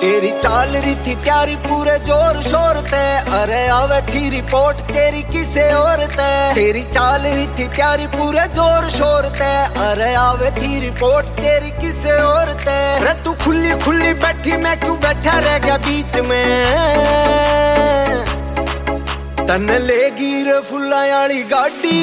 तेरी चाल रही थी त्यारी पूरे जोर शोर ते, अरे आवे थी रिपोर्ट तेरी किसे और ते। तेरी चाल रही थी त्यारी पूरे जोर शोर ते, अरे आवे थी रिपोर्ट तेरी किसे और ते। रे तू खुली खुली बैठी मैं क्यों बैठा रह गया बीच में, तन लेगी रे फुल्ला वाली गाड़ी।